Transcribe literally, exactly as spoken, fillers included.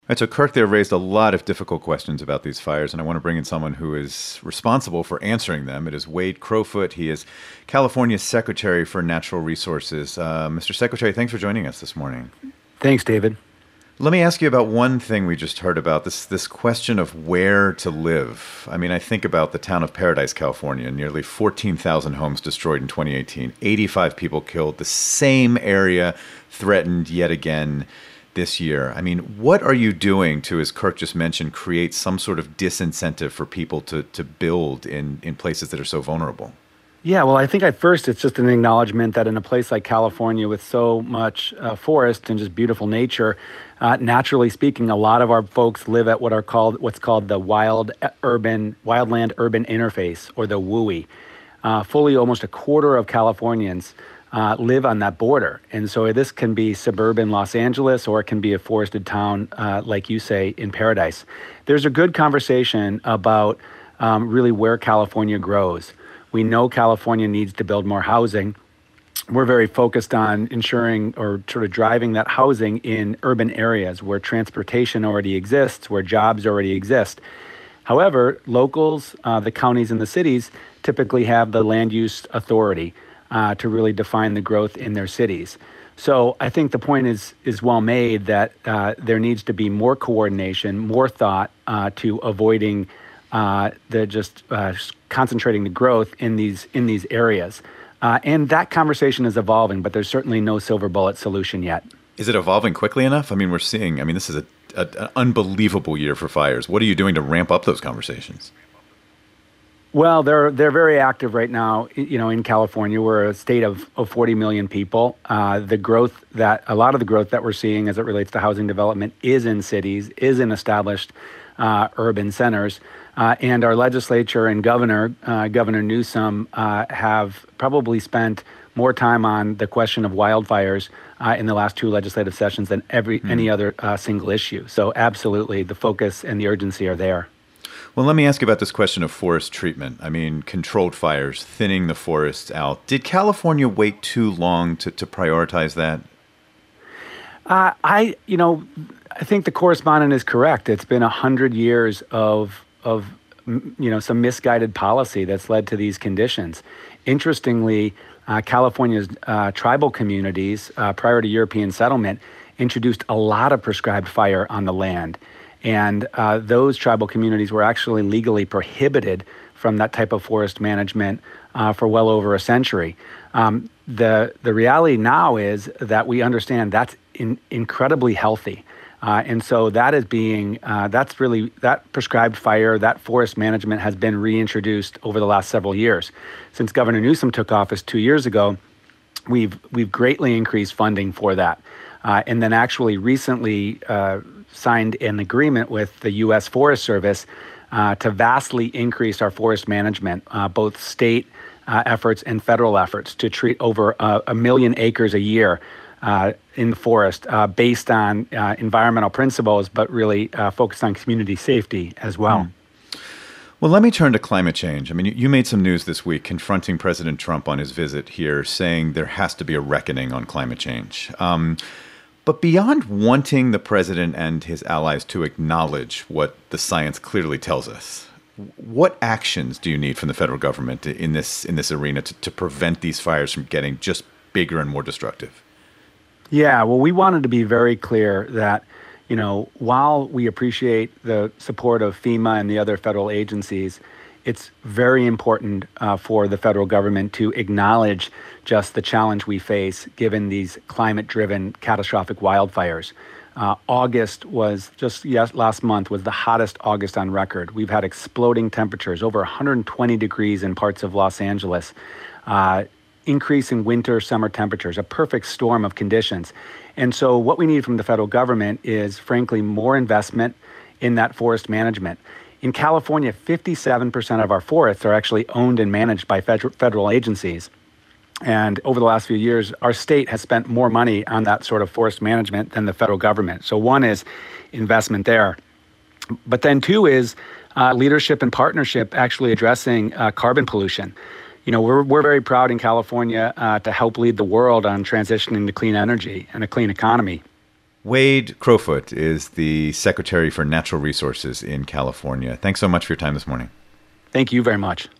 Right, so Kirk there raised a lot of difficult questions about these fires, and I want to bring in someone who is responsible for answering them. It is Wade Crowfoot. He is California's Secretary for Natural Resources. Uh, Mister Secretary, thanks for joining us this morning. Thanks, David. Let me ask you about one thing we just heard about, this this question of where to live. I mean, I think about the town of Paradise, California, nearly fourteen thousand homes destroyed in twenty eighteen, eighty-five people killed, the same area threatened yet again this year. I mean, what are you doing to, as Kirk just mentioned, create some sort of disincentive for people to, to build in, in places that are so vulnerable? Yeah, well, I think at first it's just an acknowledgement that in a place like California with so much uh, forest and just beautiful nature, uh, naturally speaking, a lot of our folks live at what are called what's called the wild urban wildland urban interface, or the W U I. Uh, fully almost a quarter of Californians uh, live on that border, and so this can be suburban Los Angeles, or it can be a forested town, uh, like you say, in Paradise. There's a good conversation about um, really where California grows. We know California needs to build more housing. We're very focused on ensuring or sort of driving that housing in urban areas where transportation already exists, where jobs already exist. However, locals, uh, the counties and the cities typically have the land use authority uh, to really define the growth in their cities. So I think the point is is well made that uh, there needs to be more coordination, more thought uh, to avoiding uh, the just uh, concentrating the growth in these in these areas. Uh, and that conversation is evolving, but there's certainly no silver bullet solution yet. Is it evolving quickly enough? I mean, we're seeing, I mean, this is a, a, an unbelievable year for fires. What are you doing to ramp up those conversations? Well, they're they're very active right now. You know, in California, we're a state of, of forty million people. Uh, the growth that a lot of the growth that we're seeing as it relates to housing development is in cities, is in established uh, urban centers. Uh, and our legislature and governor, uh, Governor Newsom, uh, have probably spent more time on the question of wildfires uh, in the last two legislative sessions than every mm. any other uh, single issue. So absolutely, the focus and the urgency are there. Well, let me ask you about this question of forest treatment. I mean, controlled fires, thinning the forests out. Did California wait too long to, to prioritize that? Uh, I, you know, I think the correspondent is correct. It's been a hundred years of of you know some misguided policy that's led to these conditions. Interestingly, uh, California's uh, tribal communities uh, prior to European settlement introduced a lot of prescribed fire on the land, and uh, those tribal communities were actually legally prohibited from that type of forest management uh, for well over a century. Um, the the reality now is that we understand that's in, incredibly healthy. Uh, and so that is being, uh, that's really, that prescribed fire, that forest management has been reintroduced over the last several years. Since Governor Newsom took office two years ago, we've we've greatly increased funding for that. Uh, and then actually recently uh, signed an agreement with the U S Forest Service uh, to vastly increase our forest management, uh, both state uh, efforts and federal efforts, to treat over uh, a million acres a year Uh, in the forest uh, based on uh, environmental principles, but really uh, focused on community safety as well. Mm. Well, let me turn to climate change. I mean, you, you made some news this week confronting President Trump on his visit here, saying there has to be a reckoning on climate change. Um, but beyond wanting the president and his allies to acknowledge what the science clearly tells us, what actions do you need from the federal government in this in this arena to, to prevent these fires from getting just bigger and more destructive? Yeah, well, we wanted to be very clear that, you know, while we appreciate the support of FEMA and the other federal agencies, it's very important uh, for the federal government to acknowledge just the challenge we face given these climate-driven catastrophic wildfires. Uh, August was just yes, last month was the hottest August on record. We've had exploding temperatures, over one hundred twenty degrees in parts of Los Angeles. Uh, increase in winter, summer temperatures, a perfect storm of conditions. And so what we need from the federal government is, frankly, more investment in that forest management. In California, fifty-seven percent of our forests are actually owned and managed by federal federal agencies. And over the last few years, our state has spent more money on that sort of forest management than the federal government. So one is investment there. But then two is uh, leadership and partnership actually addressing uh, carbon pollution. You know, we're we're very proud in California uh, to help lead the world on transitioning to clean energy and a clean economy. Wade Crowfoot is the Secretary for Natural Resources in California. Thanks so much for your time this morning. Thank you very much.